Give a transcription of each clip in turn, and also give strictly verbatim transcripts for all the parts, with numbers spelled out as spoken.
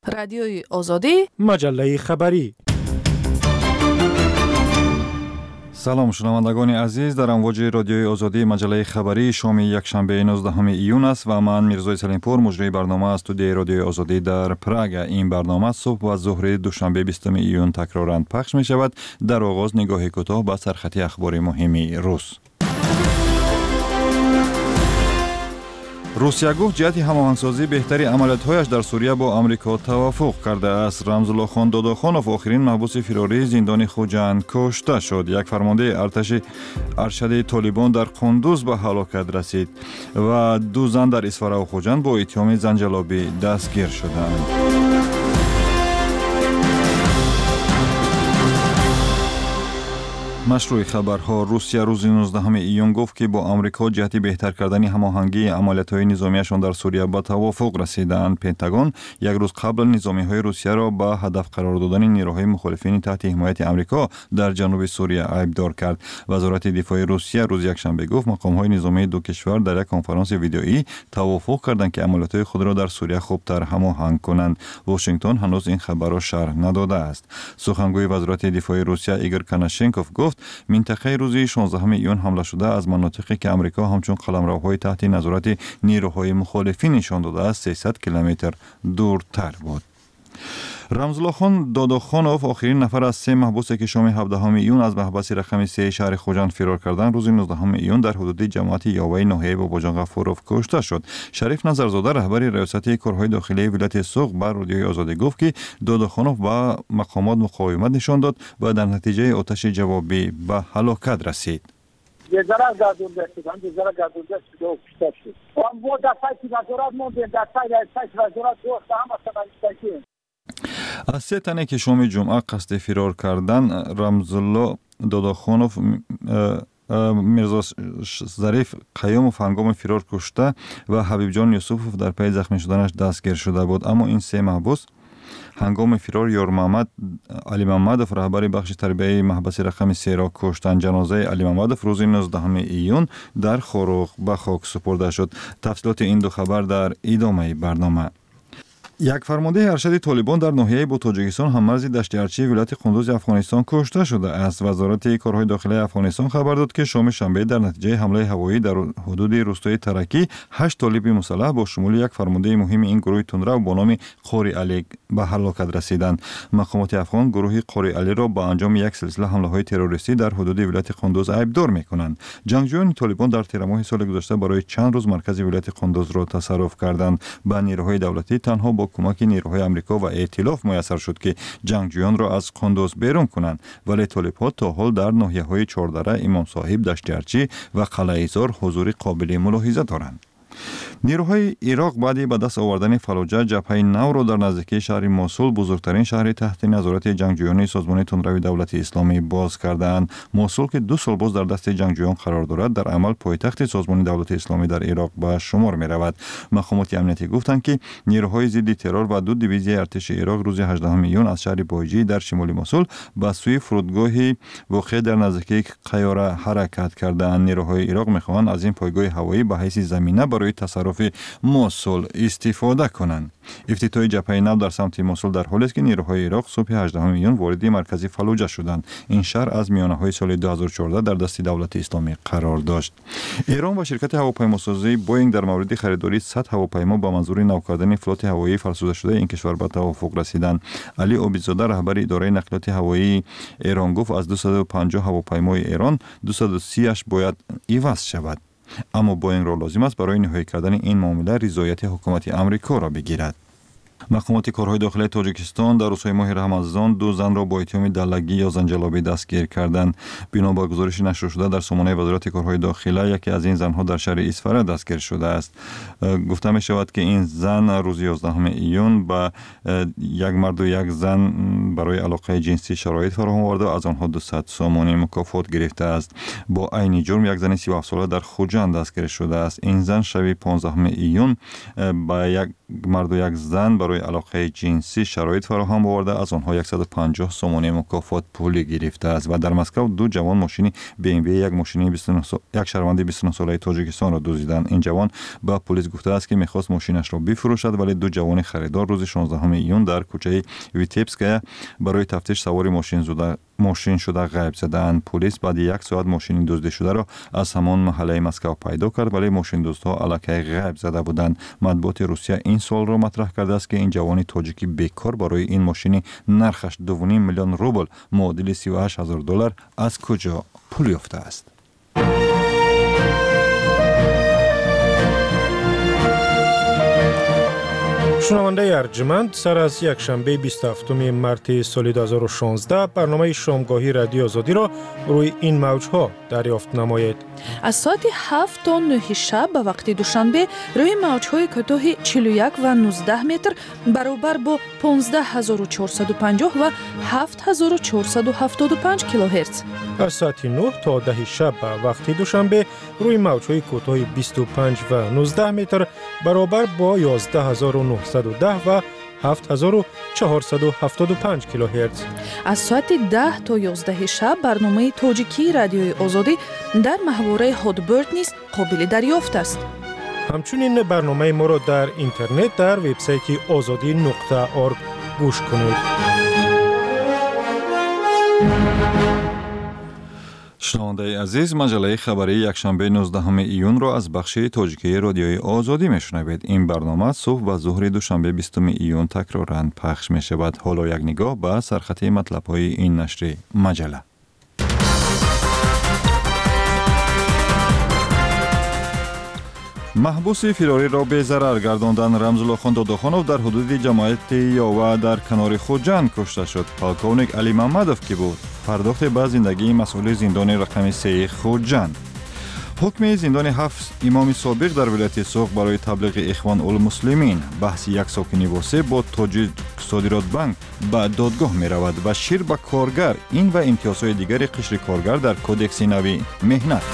رادیوی آزادی، مجله خبری. سلام شنوندگان عزیز، در امواج رادیوی آزادی مجله خبری شام یکشنبه نوزدهم ایون است و من میرزای سلیمپور مجری برنامه از استودیوی رادیوی آزادی در پراگ. این برنامه صبح و ظهر دوشنبه بیستم ایون تکرارا پخش می شود. در آغاز نگاه کوتاه به سرخط اخبار مهمی روز. روسیه گفت جهت هماهنگسازی بهتری عملیات‌هایش در سوریه با آمریکا توافق کرده است. رمزالله خان داداخانوف آخرین محبوس فراری زندان خوجند کشته شد. یک فرمانده ارتش ارشد طالبان در قندوز به هلاکت رسید و دو زن در اسفره و خوجند با اتهام زنجلابی دستگیر شدند. مشروع خبرها. روسیه روز نوزدهم ایون گفت که با آمریکا جهت بهتر کردن هماهنگی عملیات‌های نظامیشان در سوریه به توافق رسیدند. پنتاگون یک روز قبل نظامی‌های روسیه را به هدف قرار دادن نیروهای مخالفین تحت حمایت آمریکا در جنوب سوریه عیبدار کرد. وزارت دفاع روسیه روز یکشنبه گفت مقام‌های نظامی دو کشور در یک کنفرانس ویدئویی توافق کردند که عملیات خود را در سوریه خوبتر هماهنگ کنند. واشنگتن هنوز این خبر را شرح نداده است. سخنگوی وزارت دفاع روسیه ایگور کناشنکوف گفت منطقه روز شانزدهم ایون حمله شده از مناطقی که آمریکا همچون قلمروهای تحت نظارت نیروهای مخالفین نشان داده است سیصد کیلومتر دورتر بود. رمزالله خان داداخانوف آخرین نفر از سه محبوسی که شام هفدهم ایون از محبس رقم سه شهر خوجند فرار کردند روز نوزدهم ایون در حدود جماعت یاوه ناحیه باباجان غفوروف کشته شد. شریف نظرزاده رهبر ریاست کارهای داخلی ولایت سوق بر رادیوی آزادی گفت که داداخانوف با مقامات مقاومت نشان داد و در نتیجه آتش جوابی به هلاکت رسید. یه ذره گردونده شدن، یه ذره گردونده شده و کشته شد. ما در پای نظارت موندیم، در پای نظارت دوست هم اصلا نشتکیم. از سه تنه که شام جمعه قصد فرار کردن رمزالله داداخانوف میرزا ظریف قیوموف هنگام فرار کشته و حبیب جان یوسفوف در پی زخمی شدنش دستگیر شده بود. اما این سه محبوس هنگام فرار یار محمد علی محمدوف رهبر بخش تربیه محبس رقم سه را کشتند. جنازه علی محمدوف روز نوزدهم ایون در خروق به خاک سپرده شد. تفصیلات این دو خبر در ادامه برنامه. یک فرمانده ارشد طالبان در ناحیه با تاجیکستان هممرز دشت ارچی ولایت قندوز افغانستان کشته شده است. وزارت کارهای داخلی افغانستان خبر داد که شام شنبه در نتیجه حمله هوایی در حدود روستای ترکی هشت طالب مسلح با شمول یک فرمانده مهم این گروه تندرو با نام قاری علی به هلاکت رسیدند. مقامات افغان گروه قاری علی را با انجام یک سلسله حمله‌های تروریستی در حدود ولایت قندوز عیبدار می‌کنند. جنگجویان طالبان در تیر ماه سال گذشته برای چند روز مرکز ولایت قندوز را تصرف کردند. با نیروهای دولتی تنها با کمک نیروهای آمریکا و ائتلاف میسر شد که جنگجویان را از قندوز بیرون کنند، ولی طالب‌ها تا حال در ناحیه‌های چهاردره، امام صاحب، دشت ارچی و قلعه ایزار حضور قابل ملاحظه دارند. نیروهای عراق بعد به دست آوردن فلوجه جبهه نو را در نزدیکی شهر موسول بزرگترین شهر تحت نظارت جنگجویان سازمان تندروی دولت اسلامی باز کردند. موسول که دو سال باز در دست جنگجویان قرار دارد در عمل پایتخت سازمان دولت اسلامی در عراق به شمار می رود. مقامات امنیتی گفتند که نیروهای ضد ترور و دو دیویزی ارتش عراق روز هجدهم ایون از شهر بایجی در شمال موسول به سوی فرودگاهی واقع در نزدیکی قیاره حرکت کردند. نیروهای عراق می‌خواهند از این پایگاه هوایی به حیث زمینه برای تصرف موسول استفاده کنند. افتتاح جبهه نو در سمت موسول در حالی است که نیروهای عراق صبح هجدهم ایون وارد مرکز فلوجه شدند. این شهر از میانه‌های سال دو هزار و چهارده در دست دولت اسلامی قرار داشت. ایران و شرکت هواپیماسازی بوئینگ در مورد خریداری صد هواپیما با منظور نو کردن فلوت هوایی فرسوده شده این کشور به توافق رسیدند. علی عابدزاده رهبر اداره نقلات هوایی ایران گفت از دویست و پنجاه هواپیمای ایران دویست و سی اش باید عوض شود. اما بوئینگ را لازم است برای نهایی کردن این معامله رضایت حکومت آمریکا را بگیرد. مقامات کارهای داخلی تاجیکستان در روزهای ماه رمضان دو زن را با اتهام دلگی یا زنجلابی دستگیر کردند. بنا به گزارش نشر شده در سامانه وزارت کارهای داخلی یکی از این زنها در شهر اسفره دستگیر شده است. گفته می شود که این زن روز یازدهم ایون با یک مرد و یک زن برای علاقه جنسی شرایط فراهم آورده و از آنها دویست سومانی مکافات گرفته است. با عین جرم یک زن سی و هفت ساله در خوجند دستگیر شده است. این زن شب پانزدهم ایون با یک مرد و یک زن برای علاقه جنسی شرایط فراهم آورده از آنها صد و پنجاه سومانی مکافات پولی گرفته است. و در مسکو دو جوان ماشین بی ام وی یک ماشین بیست و نه سال یک شهروند بیست و نه ساله تاجیکستان را دزدیدند. این جوان با پلیس گفته است که می‌خواست ماشینش را بفروشد، ولی دو جوان خریدار روز شانزدهم ایون در کوچه ویتبسک برای تفتیش سوار ماشین زده ماشین شده غیب زدند. پلیس بعد یک ساعت ماشین دزدیده شده را از همان محله مسکو پیدا کرد، ولی ماشین دزدها الکی غیب زده بودند. مطبوعات روسیه این سوال را مطرح کرده است که این جوان تاجیکی بیکار برای این ماشین نرخش دو و نیم میلیون روبل معادل سی و هشت هزار دلار از کجا پول یافته است؟ شنونده ارجمند، سر از یک شنبه بیست و هفتم مارس سال دو هزار و شانزده برنامه شامگاهی رادیو آزادی را روی این موجها دریافت نمایید. از ساعت هفت تا نه شب به وقت دوشنبه روی موجهای کوتاه چهل و یک و نوزده متر برابر با پانزده هزار و چهارصد و پنجاه و هفت هزار و چهارصد و هفتاد و پنج کیلوهرتز. از ساعت نه تا ده شب به وقت دوشنبه روی موجهای کوتاه بیست و پنج و نوزده متر برابر با یازده هزار و نهصد و ده و هفت هزار و چهارصد و هفتاد و پنج کیلوهرتز. از ساعت ده تا یازده شب برنامه تاجیکی رادیوی آزادی در محوره هادبرد نیز قابل دریافت است. همچنین برنامه ما را در اینترنت در وبسایت آزادی نقطه اورگ گوش کنید. شنونده عزیز، مجله خبری یکشنبه نوزدهم ایون را از بخش تاجیکی رادیوی آزادی میشنوید. این برنامه صبح و ظهر دوشنبه بیستم ایون تکرارا پخش می شود. حالا یک نگاه به سرخط مطلب های این نشر مجله. محبوس فراری را به ضرر گرداندن. رمزالله خان داداخانوف در حدود جماعت یاوه در کنار خوجند کشته شد. پالکونیک علی محمدوف که بود پرداخت به زندگی مسئول زندان رقم سه خوجند. حکم زندان هفت امام سابق در ولایت سوق برای تبلیغ اخوان المسلمین. بحث یک ساکن واسه با تاجیک صادرات بانک به دادگاه می رود و شیر به کارگر. این و امتیازهای دیگر قشر کارگر در کودکس نوی مهنت.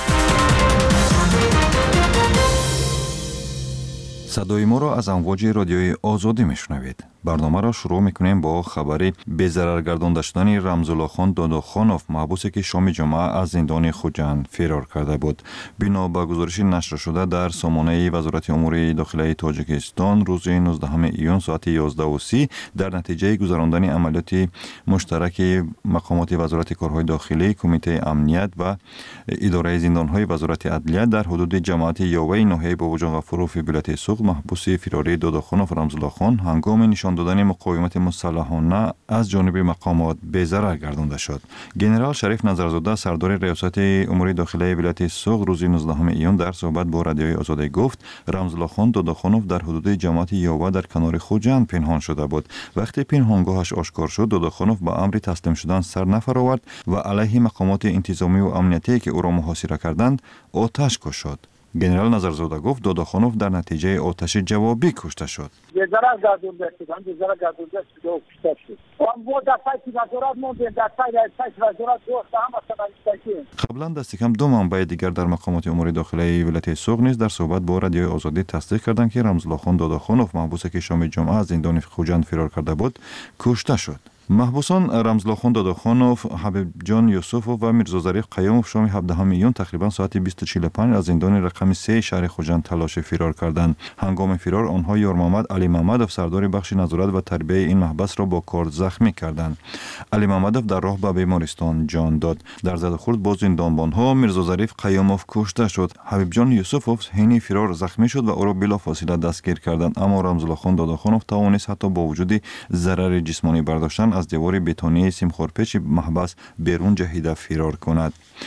صدای ما را از امواج رادیوی آزادی میشنوید. برنامه را شروع میکنیم با خبری به ضرر گردانده شدن رمزالله خان داداخانوف، محبوسی که شام جمعه از زندان خوجند فرار کرده بود. بنا به گزارش نشر شده در سامانه وزارت امور داخلی تاجیکستان روز نوزدهم ایون ساعت یازده و سی در نتیجه گذراندن عملیات مشترک مقامات وزارت کارهای داخلی، کمیته امنیت و اداره زندانهای وزارت عدلیه در حدود جماعت یاوه ناحیه باباجان غفوروف ولایت سوق، محبوس فراری داداخانوف رمزالله خان هنگام نشان دادن مقاومت مسلحانه از جانب مقامات به ضرر گردانده شد. گنرال شریف نظرزاده سردار ریاست امور داخلی ولایت سوق روز نوزدهم ایون در صحبت با رادیوی آزادی گفت رمزالله خان داداخانوف در حدود جماعت یاوه در کنار خوجند پنهان شده بود. وقتی پنهانگاهش آشکار شد داداخانوف با امر تسلیم شدن سر نفرآورد و علیه مقامات انتظامی و امنیتی که او را محاصره کردند آتش کشید. گنرال نظرزاده گفت داداخانوف در نتیجه آتش جوابی کشته شد. به ضرر گردانده شدند، به ضرر گردانده شده و کشته شد. ما در پای وزارت موندیم، در پای پای وزارت دوست هم اصلا نمی‌شیم. قبلا دست کم دو منبع دیگر در مقامات امور داخلی ولایت سوق نیز در صحبت با رادیوی آزادی تصدیق کردند که رمزالله خان داداخانوف محبوسی که شام جمعه از زندان خوجند فرار کرده بود کشته شد. محبوسان رمزالله خان داداخانوف، حبیب جان یوسفوف و میرزا ظریف قیوموف شام هفدهم ایون تقریبا ساعت بیست و چهل و پنج از زندان رقم سه شهر خوجند تلاش فرار کردند. هنگام فرار آنها یار محمد علی محمدوف سردار بخش نظارت و تربیه این محبس را با کارد زخمی کردند. علی محمدوف در راه به بیمارستان جان داد. در زد و خورد با زندانبانها میرزا ظریف قیوموف کشته شد. حبیب جان یوسفوف حین فرار زخمی شد و او را بلافاصله دستگیر کردند، اما رمزالله خان داداخانوف توانست حتی با وجود ضرر جسمانی برداشتن از دیوار بتونی سیمخورپیچ محبس بیرون جهیده فرار کند.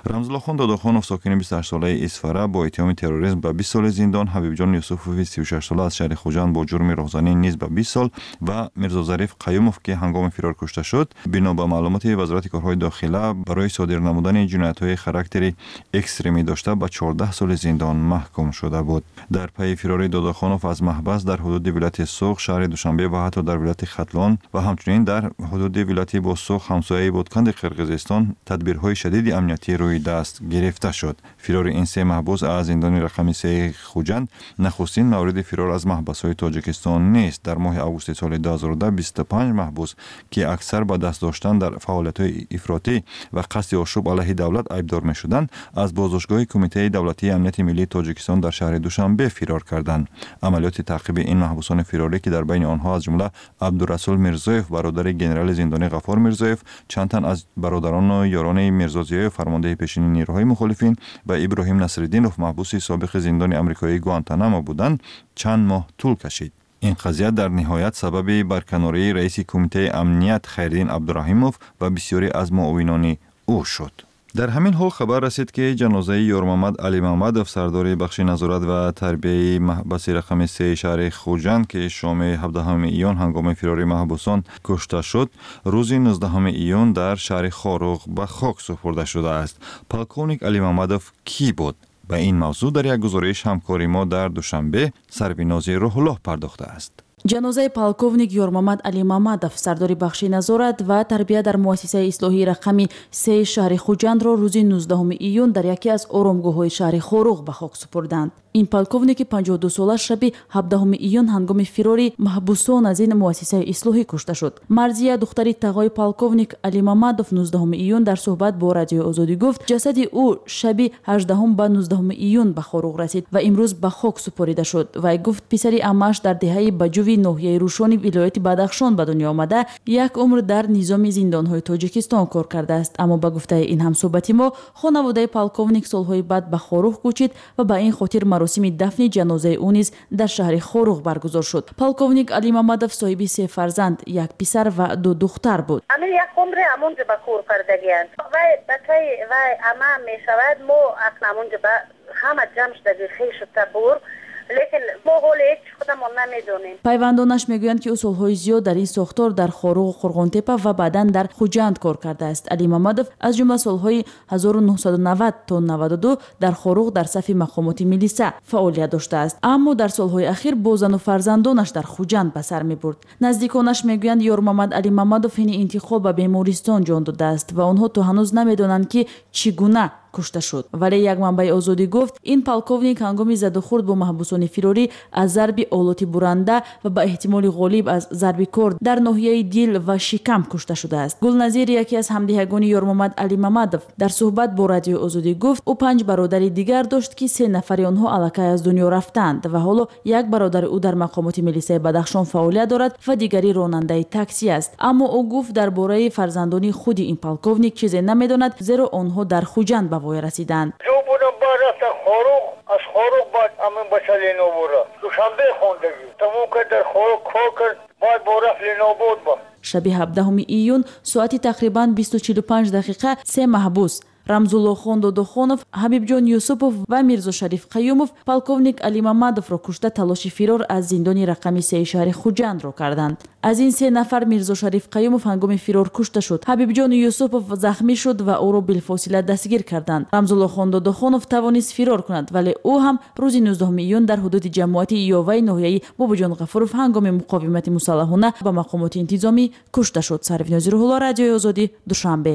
рамзуллохон додохонов сокини بیست و هشت ساله اسفره با اتهام تروریسم به بیست سال زندان، حبیب جان یوسفوفی سی و شش ساله از شهر خوجند با جرم راهزنی نیز به بیست سال و میرزا ظریف قیوموف که هنگام فرار کشته شد، بنا به معلومات وزارت کارهای داخله برای صادر نمودن جنایت‌های خاراکتری اکستریمی داشته به چهارده سال زندان محکوم شده بود. در پی فرار دادخانوف از محبس در حدود ولایت سوخ، شهر دوشنبه و حتی در ولایت ختلان و همچنین در حدود ولایت با سوخ همسایه بودکند قرقیزستان تدبیرهای شدید امنیتی روی دست گرفته شد. فرار این سه محبوس از زندان رقم سه خوجند نخستین مورد فرار از محبس‌های تاجیکستان نیست. در ماه آگوست سال دو هزار و ده بیست و پنج محبوس که اکثر با دست داشتن در فعالیت‌های افراطی و قصد آشوب علیه دولت ایبدار می‌شدند، از بازداشتگاه کمیته دولتی امنیت ملی تاجیکستان در شهر دوشنبه فرار کردند. عملیات تعقیب این محبوسان فراری که در بین آنها از جمله عبدالرسول میرزایف برادر ژنرال زندانی غفار میرزایف، چند تن از برادران و یاران میرزا ضیای فرمانده پیشین نیروهای مخالفین و ابراهیم نصرالدینوف محبوس سابق زندان آمریکایی گوانتانامو بودند، چند ماه طول کشید. این قضیه در نهایت سبب برکناری رئیس کمیته امنیت خیرالدین عبدالرحیموف و بسیاری از معاونان او شد. در همین حال خبر رسید که جنازه یار محمد علی محمدوف سردار بخش نظارت و تربیه محبس رقم سه شهر خوجند که شام هفدهم ایون هنگام فرار محبوسان کشته شد، روز نوزدهم ایون در شهر خاروق به خاک سپرده شده است. پالکونیک علی محمدوف کی بود؟ به این موضوع در یک گزارش همکاری ما در دوشنبه سربیناز روح الله پرداخته است. جنازه پالکونیک یار محمد علی محمدوف سردار بخش نظارت و تربیت در مؤسسه اصلاحی رقمی سه شهر خوجند را روز نوزدهم ایون در یکی از آرامگاه‌های شهر خاروق به خاک سپردند. این پالکونیک پنجاه و دو ساله شب هفدهم ایون هنگام فراری محبوسان از این مؤسسه اصلاحی کشته شد. مرزیه دختری تقای پالکونیک علی محمدوف نوزدهم ایون در صحبت با رادیو آزادی گفت جسد او شب هجدهم به نوزدهم ایون به خاروق رسید و امروز به خاک سپرده شد. و گفت پسری عمه‌اش در دهه بجوی ناحیه روشانی ولایت بدخشان به دنیا آمده، یک عمر در نظام زندان‌های تاجیکستان کار کرده است. اما به گفته این همصحبت ما، خانواده پالکونیک سال‌های بعد به خاروق کوچید و به این خاطر مراسم دفن جنازه او نیز در شهر خاروق برگزار شد. پالکونیک علی محمدوف صاحب سه فرزند، یک پسر و دو دختر بود. اما یک عمر امونج به کور کردگیند و بچه و اما می شود مو اصلا امونج به همه جمع شده خیش تبور، لیکن ما حال هیچ خودمون نمیدونیم. پیوندانش میگویند که سالهای زیاد در این ساختار در خاروق و قرغانتپه و بعداً در خوجند کار کرده است. علی محمدوف از جمله سالهای هزار و نهصد و نود تا نود و دو در خاروق در صف مقامات میلیسا فعالیت داشته است، اما در سالهای اخیر با زن و فرزندانش در خوجند به سر میبرد. نزدیکانش میگویند یار محمد علی محمدوف این انتخاب به بیمارستان جان داده است و آنها تا هنوز نمیدانند که چگونه کشته شد. ولی یک منبع آزادی گفت این پالکونیک هنگام زد و خورد با محبوسان فراری از ضرب آلات برنده و به احتمال غالب از ضرب کار در ناحیه دل و شکم کشته شده است. گلنظیر یکی از همدیگان یار محمد علی محمدوف در صحبت با رادیو آزادی گفت او پنج برادر دیگر داشت که سه نفر آنها الکی از دنیا رفتند و حالا یک برادر او در مقامات میلیسای بدخشان فعالیت دارد و دیگری راننده تاکسی است. اما او گفت درباره فرزندانی خود این پالکونیک چیزی نمیداند، زیرا آنها در خوجند به وای رسیدند. جو بودم با رفت خاروق، از خاروق بعد همین بچه لینو دوشنبه خوندگی تموم کرد، در خاروق کار کرد، بعد با رفت لینو بود با شب هفدهم ایون ساعتی تقریباً بیست و چهل و پنج دقیقه سه محبوس рамзуллохон додохонов, ҳабибҷон юсупов ва мирзо шариф қаюмов полковник али мамадовро кушта талоши фирор аз зиндони рақами се шаҳри хуҷандро карданд. аз ин се нафар мирзо шариф қаюмов ҳангоми фирор кушта шуд. ҳабибҷон юсупов захмӣ шуд ва ӯро билфосила дастгир карданд. рамзуллохон додохонов тавонист фирор кунад, вале ӯ ҳам рӯзи нуздаҳуми июн дар ҳудуди ҷамоати иёваи ноҳияи бобуҷон ғафуров ҳангоми муқовимати мусаллаҳона ба мақомоти интизомӣ кушта шуд. Сарвинози Рӯҳулло, Радиои Озодӣ, Душанбе.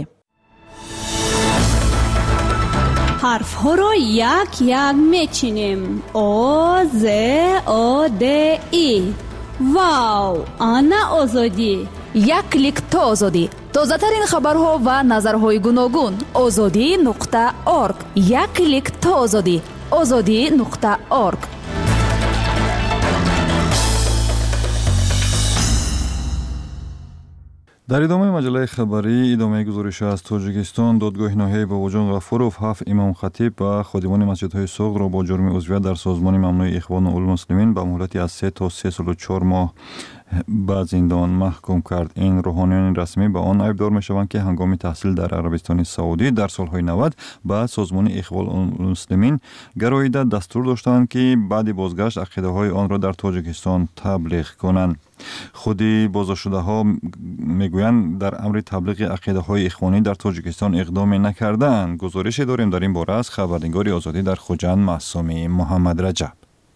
ҳарфҳоро як як мечинем. о з о д и. вау, ана озодӣ. як клик то озодӣ. тозатарин хабарҳо ва назарҳои гуногун. озодӣ нуқта орг. як клик то озодӣ. озодӣ нуқта орг. در ادامه مجله خبری ادامه گزارش از تاجیکستان، دادگاه ناحیه باوجان غفورов هفت امام خطیب و خادمان مسجدهای سوق را با جرم عضویت در سازمان ممنوع اخوان المسلمین به مهلتی از سه تا سه سال و چهار ماه به زندان محکوم کرد. این روحانیان رسمی به آن عیبدار می‌شوند که هنگام تحصیل در عربستان سعودی در سالهای نود به سازمان اخوان المسلمین گراییده دستور داشتند که بعد بازگشت عقیده‌های آن را در تاجیکستان تبلیغ کنند. خودی بازداشت‌شده ها میگویند در امر تبلیغ عقیده های اخوانی در تاجیکستان اقدام نکردند. گزارش داریم در این باره از خبرنگار آزادی در خوجند معصومی محمد رجب.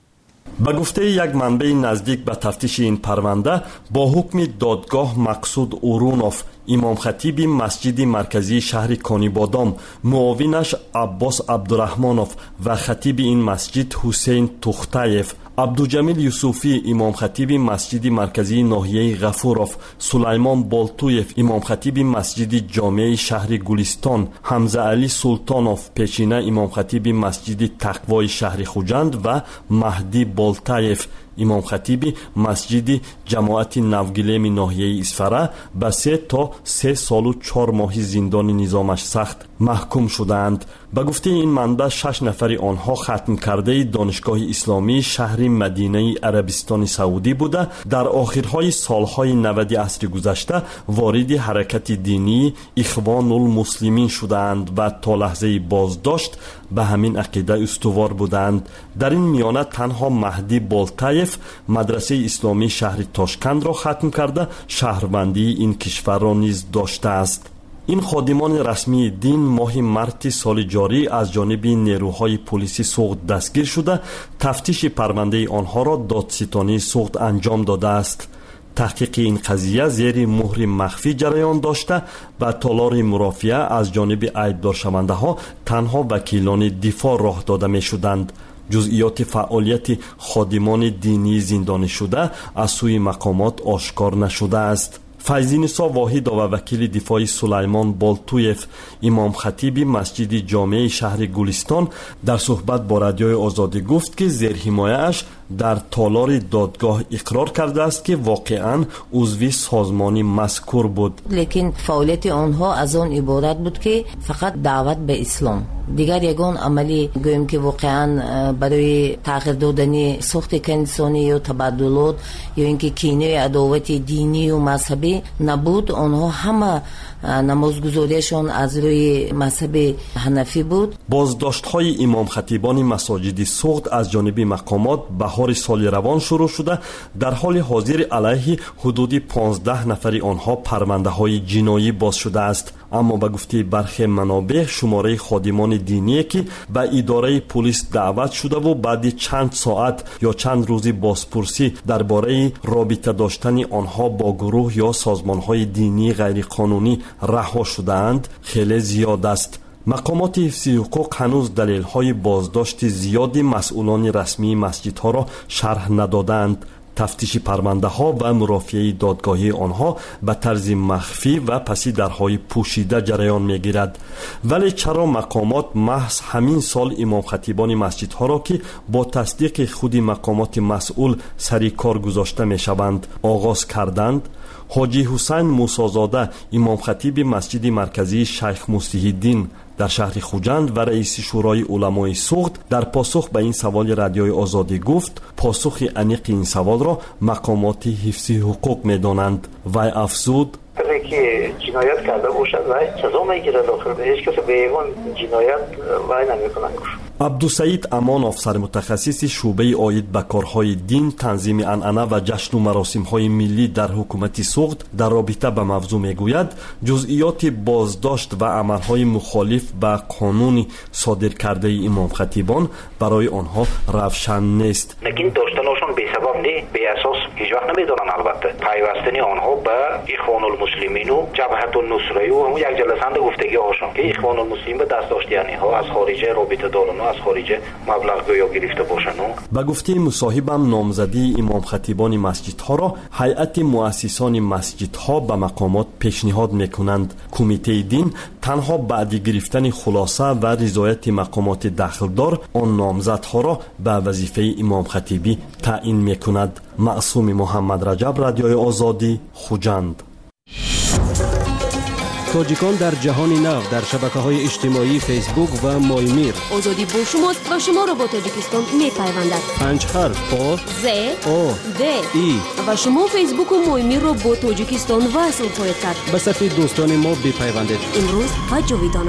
به گفته یک منبع نزدیک به تفتیش این پرونده، با حکم دادگاه مقصود اورونوف امام خطیب مسجد مرکزی شهر کانیبادام، معاونش عباس عبدالرحمانوف و خطیب این مسجد حسین تختایف، عبدوجمیل یوسفی امام خطیب مسجد مرکزی ناحیه غفورов، سلیمان بالتویف امام خطیب مسجد جامع شهر گلستان، حمزه علی سلطانوف پیشینه امام خطیب مسجد تقوای شهر خوجند و مهدی بالتایف امام خطیب مسجد جماعت نوگلیم ناحیه اسفره به سه تا سه سال و چهار ماه زندان نظامش سخت محکوم شدند. به گفته این منبع شش نفر آنها ختم کرده دانشگاه اسلامی شهر مدینه عربستان سعودی بوده در آخرهای سالهای نود عصر گذشته وارد حرکت دینی اخوان المسلمین شدند و تا لحظه بازداشت به همین عقیده استوار بودند. در این میانه تنها مهدی بالتایف مدرسه اسلامی شهر تاشکند را ختم کرده شهروندی این کشور را نیز داشته است. این خادمان رسمی دین ماه مارس سال جاری از جانب نیروهای پلیسی سوخت دستگیر شده تفتیش پرونده آنها را دادستانی سوخت انجام داده است. تحقیق این قضیه زیر مهر مخفی جریان داشته و تالار مرافعه از جانب عیبدار شونده ها تنها وکیلان دفاع راه داده می شدند. جزئیات فعالیت خادمان دینی زندانی شده از سوی مقامات آشکار نشده است. فیضینسا واحد و وکیل دفاعی سلیمان بالتویف امام خطیب مسجد جامع شهر گلستان در صحبت با رادیوی آزادی گفت که زیر حمایه‌اش در تالار دادگاه اقرار کرده است که واقعاً عضو سازمان مذکور بود، لیکن فعالیت آنها از آن عبارت بود که فقط دعوت به اسلام، دیگر یگان عملی گویم که واقعاً برای تغییر دادن ساخت انسانی یا تبادلات یا اینکه کینه عداوت دینی و مذهبی نبود. آنها همه نمازگزاریشان از روی مذهب حنفی بود. بازداشت‌های امام خطیبان مساجد سوخت از جانب مقامات بهار سال روان شروع شده. در حال حاضر علیه حدود پانزده نفر آنها پرونده‌های جنایی باز شده است. اما به گفته برخی منابع شماره خادمان دینی که به اداره پلیس دعوت شده و بعد چند ساعت یا چند روزی بازپرسی درباره رابطه داشتن آنها با گروه یا سازمان‌های دینی غیرقانونی رها شده‌اند خیلی زیاد است. مقامات حفظ حقوق هنوز دلیل‌های بازداشت زیادی مسئولان رسمی مسجدها را شرح ندادند. تفتیش پرونده ها و مرافعه دادگاهی آنها به طرز مخفی و پسی درهای پوشیده جریان می گیرد. ولی چرا مقامات محض همین سال امام خطیبان مسجد ها را که با تصدیق خود مقامات مسئول سری کار گذاشته می شوند آغاز کردند؟ حاجی حسین موسی‌زاده امام خطیب مسجد مرکزی شیخ مسیح الدین در شهر خوجند و رئیس شورای علمای سوخت در پاسخ به این سوال رادیوی آزادی گفت پاسخ عمیق این سوال را مقامات حفظ حقوق می‌دانند. وی افزود که جنایت کرده باشد و سزا میگیرد، آخر به هیچ کس به ایوان جنایت وای نمیکنند. عبدالسعید امانوف سرمتخصص شعبه عاید به کارهای دین، تنظیم عنعنه و جشن و مراسم‌های ملی در حکومت سوخت در رابطه به موضوع میگوید جزئیات بازداشت و عملهای مخالف به قانون صادر کرده امام خطیبان برای آنها روشن نیست. لیکن داشتنشون بی سبب نه، به اساس هیچ وقت نمیدونن. البته پیوستنی آنها به اخوان المسلمین و جبهت النصره و همون یک جلسه گفتگی هاشون که اخوان المسلمین به دست داشتنی ها از خارج رابطه دارن از خارج مبلغ گویا گرفته باشند. به گفته مصاحبم نامزدی امام خطیبان مسجدها را هیئت مؤسسان مسجدها به مقامات پیشنهاد میکنند. کمیته دین تنها بعد گرفتن خلاصه و رضایت مقامات دخلدار آن نامزدها را به وظیفه امام خطیبی تعیین میکند. معصوم محمد رجب، رادیوی آزادی، خوجند. تاجیکان در جهان نو در شبکه‌های اجتماعی فیسبوک و مایمیر. آزادی با شماست و شما را با تاجیکستان می‌پیوندد. پنج حرف آ ز او د ای و شما فیسبوک و مایمیر را با تاجیکستان وصل خواهید کرد. به صف دوستان ما بپیوندید. امروز و جاویدانه.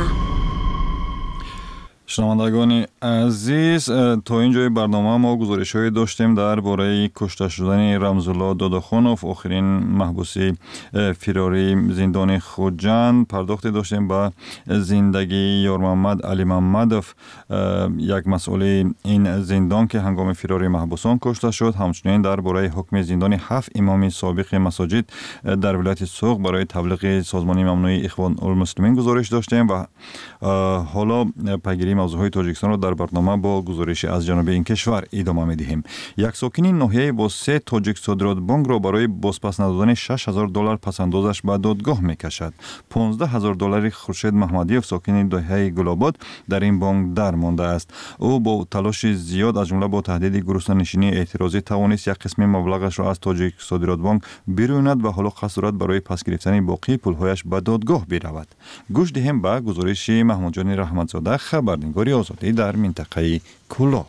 شنوندگان عزیز، تا اینجای برنامه ما گزارش‌هایی داشتیم درباره کشته شدن رمزالله داداخانوف، آخرین محبوس فراری زندان خوجند. پرداخت داشتیم به زندگی یار محمد علی محمدوف، یک مسئول این زندان که هنگام فراری محبوسان کشته شد. همچنین درباره حکم زندان هفت امام سابق مساجد در ولایت سوق برای تبلیغ سازمان ممنوعه اخوان المسلمین گزارش داشتیم و حالا پیگیری موضوعهای تاجیکستان را در برنامه با گزارش از جنوب این کشور ادامه می‌دهیم. یک ساکن ناحیه واسه تاجیک صادرات بانک را برای بازپس ندادن شش هزار دلار پسندازش به دادگاه می‌کشد. پانزده هزار دلار خورشید محمدیوف ساکن دهه گلاباد در این بانک درمانده است. او با تلاش زیاد از جمله با تهدید گروسنشینی اعتراضی توانست یک قسم مبلغش را از تاجیک صادرات بانک بیرونند و حالا قصد دارد برای پس گرفتن باقی پول‌هایش به دادگاه برود. گوش دهیم به گزارش محمود جان رحمتزاده، خبرنگاری آزادی در منطقه کلاب.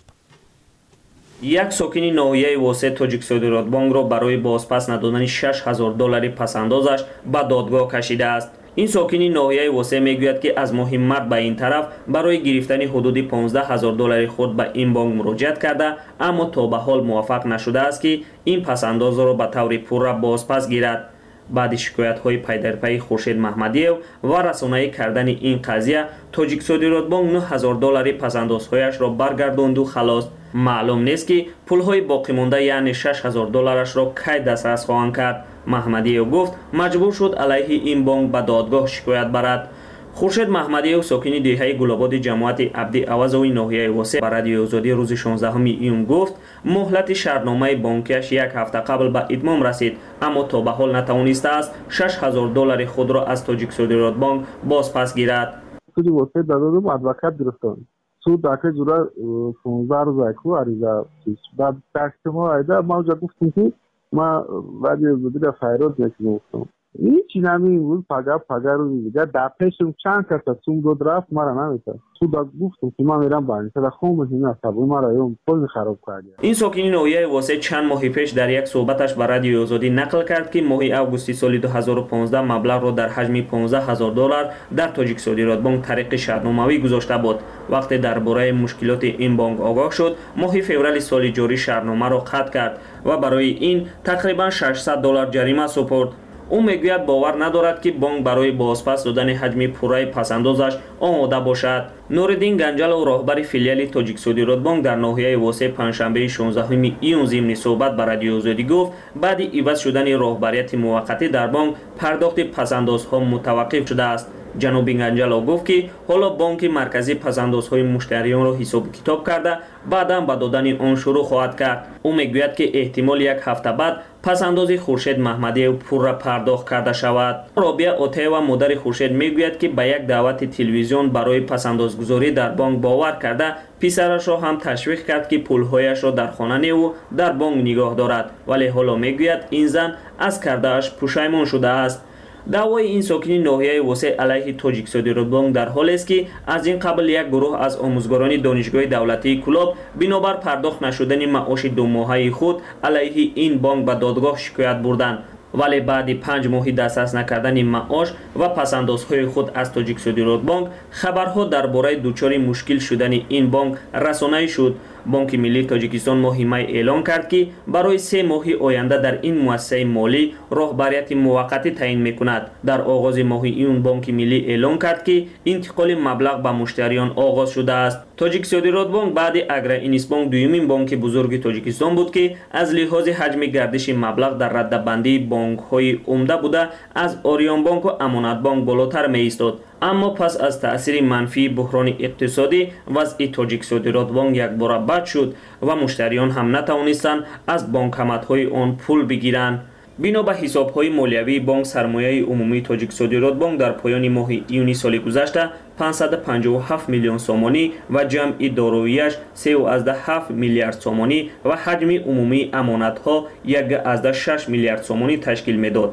یک ساکن ناحیه واسه تاجیک صادرات بانک را برای بازپس ندادن شش هزار دلار پسندازش به دادگاه کشیده است. این ساکن ناحیه واسه میگوید که از ماه مارس به این طرف برای گرفتن حدود پانزده هزار دلار خود به این بانک مراجعت کرده، اما تا به حال موفق نشده است که این پسنداز را به طور پورا بازپس گیرد. بعد شکایت های پی در پی خورشید محمدیو و رسانه‌ای کردن این قضیه، تاجیک صادرات بانک نه هزار دلار پسندازهایش را برگرداند و خلاص. معلوم نیست که پول‌های باقی مانده یعنی شش هزار دلارش را کی دسترس خواهند کرد. محمدیو گفت مجبور شد علیه این بانک به دادگاه شکایت برد. خورشید محمدیو ساکن دهه گلاباد جماعت عبدی عوضوی ناحیه واسه به رادیو آزادی روز شانزدهم ایون گفت مهلت شرطنامه بانکیش یک هفته قبل به اتمام رسید، اما تا به حال نتوانسته است شش هزار دلار خود را از تاجیک صادرات بانک بازپس گیرد. سودی واسه دادم ادوکات گرفتم. سود داخل جورا پانزده روز اکو عریضه بعد تاکسیما ایده ما گفتیم که ما رادیو آزادی را فایروز نکردم. هیچی نمی‌بود، پگاه پگاه رو دیگه دپشم چند کس سوم دو درافت مرا نمی‌ته. سود گفتم که ما میرم باید تا خوب می‌بینم سبوی مرا یوم کل خراب کرد. این ساکن ناحیه واسه چند ماه پیش در یک صحبتش به رادیو آزادی نقل کرد که ماه آگوست سال دو هزار و پانزده مبلغ را در حجم پانزده هزار دلار در تاجیک صادرات بانک طریق شرطنامه‌ای گذاشته بود. وقتی درباره مشکلات این بانک آگاه شد، ماه فوریه سال جاری شرطنامه را قطع کرد و برای این تقریبا ششصد دلار جریمه سپرد. او میگوید باور ندارد که بانک برای بازپس دادن حجم پورای پسندازش آماده باشد. نوردین گنجلو راهبر فیلیال تاجیک صادرات بانک در ناحیه واسه پنجشنبه شانزدهم ایون ضمن صحبت با رادیو آزادی گفت بعد عوض شدن راهبریت موقتی در بانک پرداخت پسندازها متوقف شده است. جناب گنجلو گفت که حالا بانک مرکزی پسندازهای مشتریان را حساب کتاب کرده بعداً به دادن آن شروع خواهد کرد. او میگوید که احتمال یک هفته بعد پسنداز خورشید محمدی پور را پرداخت کرده شود. رابعه اوته و مادر خورشید میگوید که به یک دعوت تلویزیون برای پسندازگذاری در بانک باور کرده پسرش را هم تشویق کرد که پولهایش را در خانه او در بانک نگاه دارد، ولی حالا میگوید این زن از کرده‌اش پشیمان شده است. دعوای این ساکن ناحیه واسه علیه تاجیک صادرات بانک در حالی است که از این قبل یک گروه از آموزگاران دانشگاه دولتی کلاب بنابر پرداخت نشدن معاش دو ماهه خود علیه این بانک به دادگاه شکایت بردند، ولی بعد پنج ماهی دسترس نکردن معاش و پسندازهای خود از تاجیک صادرات بانک خبرها درباره دچار مشکل شدن این بانک رسانه‌ای شد. بانک ملی تاجیکستان ماه می اعلام کرد که برای سه ماه آینده در این مؤسسه مالی راهبریت موقتی تعیین میکند. در آغاز ماه ایون بانک ملی اعلام کرد که انتقال مبلغ به مشتریان آغاز شده است. تاجیک صادرات بانک بعد اگرا اینیس بانک دومین بانک بزرگ تاجیکستان بود که از لحاظ حجم گردش مبلغ در رده‌بندی بانک های عمده بوده از آریان بانک و امانت بانک بالاتر می ایستاد. اما پس از تأثیر منفی بحران اقتصادی وضع تاجیک صادرات بانک یک بار بد شد و مشتریان هم نتوانستند از بانکمت‌های آن پول بگیرند. بنا به حساب‌های مالیوی بانک سرمایه عمومی تاجیک صادرات بانک در پایان ماه ایونی سال گذشته پانصد و پنجاه و هفت میلیون سومانی و جمع دارایی‌اش سه و هفت میلیارد سومانی و حجم عمومی امانت‌ها یک و شش میلیارد سومانی تشکیل می‌داد.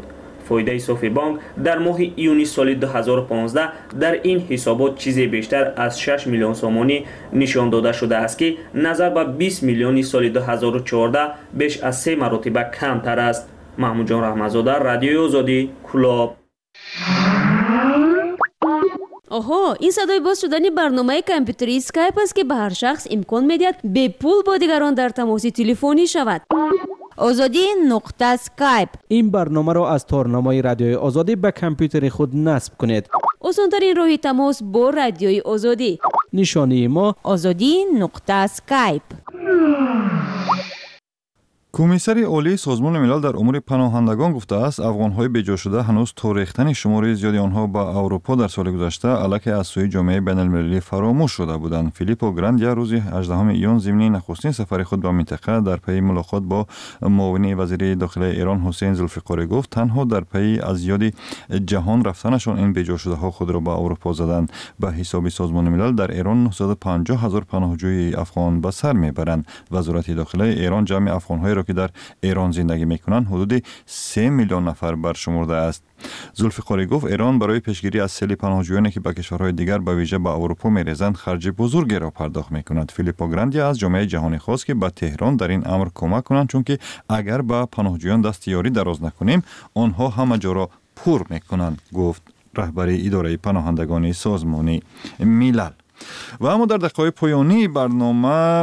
فایده صافی بانک در ماه یونی سال دو هزار و پانزده در این حسابات چیزی بیشتر از شش میلیون سومانی نشان داده شده است که نظر به بیست میلیون سال دو هزار و چهارده بیش از سه مرتبه کمتر است. محمود جان رحمتزاده، رادیوی آزادی، کلاب. آها، این صدای باز شدن برنامه کامپیوتری اسکایپ است که به هر شخص امکان میدهد به پول با دیگران در تماس تلفنی شود. آزادی نقطه اسکایپ. این برنامه را از تارنامه رادیوی آزادی به کامپیوتر خود نصب کنید. آسان‌ترین راه تماس با رادیوی آزادی. نشانی ما آزادی نقطه اسکایپ. کمیسر عالی سازمان ملل در امور پناهندگان گفته است افغان‌های بی‌جا شده هنوز تا ریختن شمار زیادی آنها به اروپا در سال گذشته علیه از سوی جامعه بین‌المللی فراموش شده بودند. فیلیپو گراندیا روز هجدهم ایون ضمن نخستین سفر خود به منطقه در پی ملاقات با معاون وزیر داخلی ایران حسین ذوالفقاری گفت تنها در پی از یاد جهان رفتنشان این بی‌جا شده‌ها خود را به اروپا زدند. به حساب سازمان ملل در ایران نهصد و پنجاه هزار پناهجوی افغان به سر میبرند. وزارت داخلی ایران جمع افغان‌های که در ایران زندگی میکنند حدود سه میلیون نفر برشمرده است. ذوالفقاری گفت ایران برای پیشگیری از سیل پناهجویانی که به کشورهای دیگر به ویژه به اروپا میریزند خرج بزرگی را پرداخت میکند. فیلیپو گراندیا از جامعه جهانی خواست که به تهران در این امر کمک کنند چون که اگر به پناهجویان دست یاری دراز نکنیم آنها همه جا را پر میکنند، گفت رهبر اداره پناهندگان سازمان ملل. و اما در دقایق پایانی برنامه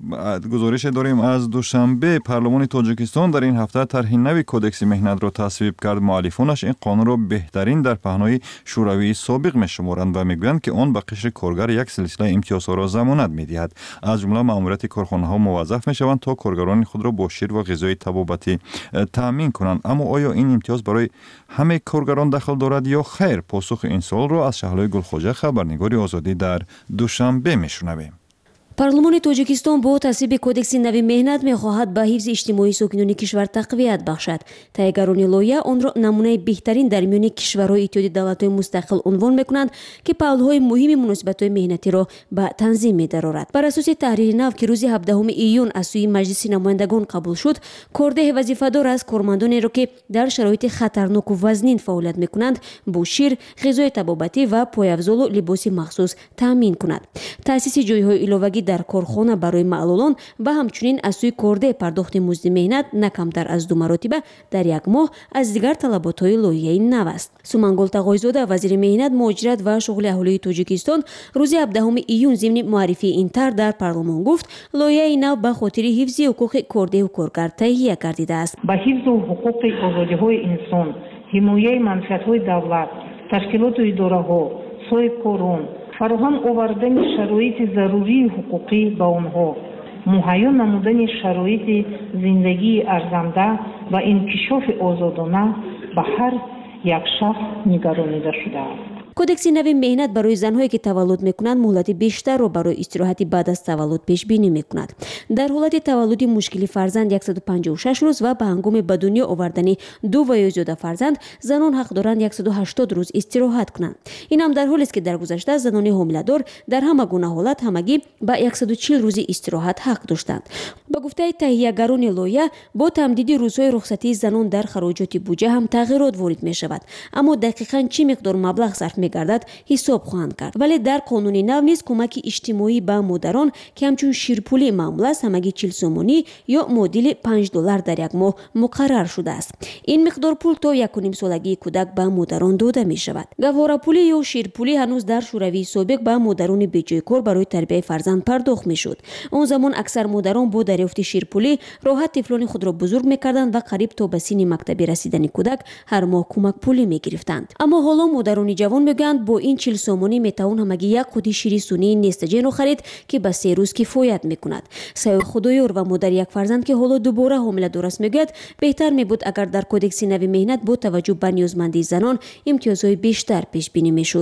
گزارش داریم از دوشنبه. پارلمان تاجیکستان در این هفته طرح نوی کدکس مهنت را تصویب کرد. مؤلفانش این قانون را بهترین در پهنای شوروی سابق میشمارند و میگویند که آن به قشر کارگر یک سلسله امتیازها را ضمانت میدهد. از جمله ماموریت کارخانه‌ها موظف میشوند تا کارگران خود را با شیر و غذای طبابتی تامین کنند. اما آیا این امتیاز برای همه کارگران دخل دارد یا خیر؟ پاسخ این سوال را از شهلای گلخواجه خبرنگار آزادی در دوشنبه میشنویم. پارلمان تاجیکستان با تصویب کودکس نوی مهنت میخواهد به حفظ اجتماعی ساکنان کشور تقویت بخشد. تهیه‌گران لایحه آن را نمونه بهترین در میان کشورهای اتحاد دولت‌های مستقل عنوان میکنند که پهلوهای مهم مناسبت‌های مهنتی را به تنظیم می‌دارد. بر اساس تحریر نو که روز هفدهم ایون از سوی مجلس نمایندگان قبول شد، کارده وظیفه‌دار از کارمندانی را که در شرایط خطرناک و وزنین فعالیت میکنند با شیر، غذای طبابتی و پایافزال و لباس مخصوص تامین کند. تأسیس جایهای علاوه‌ای در کارخانه برای معلولان و همچنین از سوی کارده پرداخت مزد مهنت نه کمتر از دو مرتبه در یک ماه از دیگر طلبات‌های لایحه نو است. سومنگل تقایزاده وزیر مهنت، مهاجرت و شغل اهالی تاجیکستان روز هفدهم ایون ضمن معرفی این طرح در پارلمان گفت لایحه نو به خاطر حفظ حقوق کارده و کارگر تهیه گردیده است. با حفظ حقوق آزادی‌های انسان، حمایت منفعت‌های دولت، تشکیلات و اداره‌ها، صاحبکاران فراهم آوردن شرایط ضروری حقوقی به آنها، مهیا نمودن شرایط زندگی ارزنده و انکشاف آزادانه به هر یک شخص نگرانیده شده است. کودکس نوی مهنت برای زنهایی که تولد میکنند مهلت بیشتر را برای استراحت بعد از تولد پیش بینی میکند. در حالت تولد مشکلی فرزند صد و پنجاه و شش روز و به هنگام به دنیا آوردن دو و یا زیاده فرزند زنان حق دارند صد و هشتاد روز استراحت کنند. این هم در حالی است که در گذشته زنان حامله‌دار در همه گونه حالت همگی به صد و چهل روز استراحت حق داشتند. با گفته تهیه‌گران لایحه با تمدید روزهای رخصتی زنان در خراجات بودجه هم تغییرات وارد می شود، اما دقیقاً چه مقدار مبلغ صرف گردد حساب خواهند کرد. ولی در قانون نو نیز کمک اجتماعی به مادران که همچون شیرپولی معمول است همگی چهل سومانی یا معادل پنج دلار در یک ماه مقرر شده است. این مقدار پول تا یک و نیم سالگی کودک به مادران داده می شود. گواره پولی یا شیرپولی هنوز در شوروی سابق به مادران بی‌جای کار برای تربیت فرزند پرداخت می شد. اون زمان اکثر مادران با دریافت شیرپولی راحت طفلان خود را بزرگ می کردند و قریب تا به سن مکتبی رسیدن کودک هر ماه کمک پولی می گرفتند. اما حالا مادران جوان میگویند با این چهل سومانی میتوان همگی یک قوطی شیر سونی نستجین رو خرید که به سه روز کفایت میکند. سایه خدایار و مادر یک فرزند که حالا دوباره حامله دار است میگوید بهتر میبود اگر در کدکس نوی مهنت با توجه به نیازمندی زنان امتیازهای بیشتر پیش بینی میشد.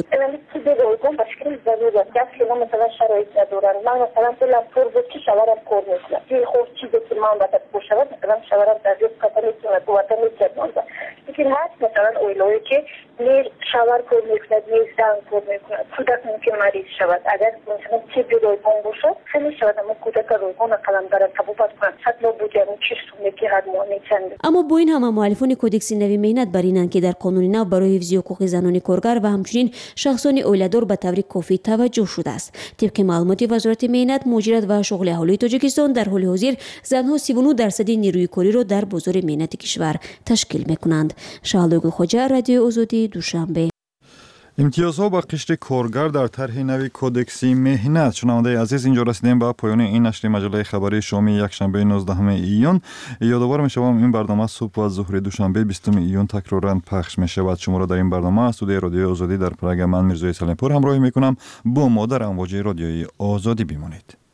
مثلا شرایط ندارن. من مثلا دلم پر بود که شوهرم کار میکنه. یه خوب چیزی که من باید باشم مثلا شوهرم در یک قطعه میتونه قوته میتونه. ممکن هست مثلا اویلایی که نیز شاور کار میکند نیز دان کار میکند کودک ممکن مریض شود اگر مثلا تیب رویبان باشد خیلی شود اما کودک رویبان قلمدار تبوبت کند حتی بودی همون چیز که هر معنی چند. اما با این همه مؤلفان کودکس نوی مهنت بر اینند که در قانون نو برای حفظ حقوق زنان کارگر و همچنین شخصان اولیدار به طور کافی توجه شده است. طبق معلومات وزارت مهنت، مدیریت و شغل اهالی تاجیکستان در حال حاضر زنها سی و نه درصد نیروی کاری را در بازار مهنت کشور تشکیل میکنند. شهلوگ خوجا، رادیو آزادی، دوشنبه. امتیازها با قشر کارگر در طرح نوی کودکسی مهنت. شنونده عزیز، اینجا رسیدیم به پایان این نشر مجله خبری شامی یکشنبه نوزدهم ایون. یادآور می‌شوم این برنامه صبح و ظهر دوشنبه بیستم ایون تکرارا پخش می‌شود. شما را در این برنامه از استودیوی رادیو آزادی در پراگ من میرزای سلیمپور همراهی می‌کنم. با ما در امواج رادیوی آزادی بمانید.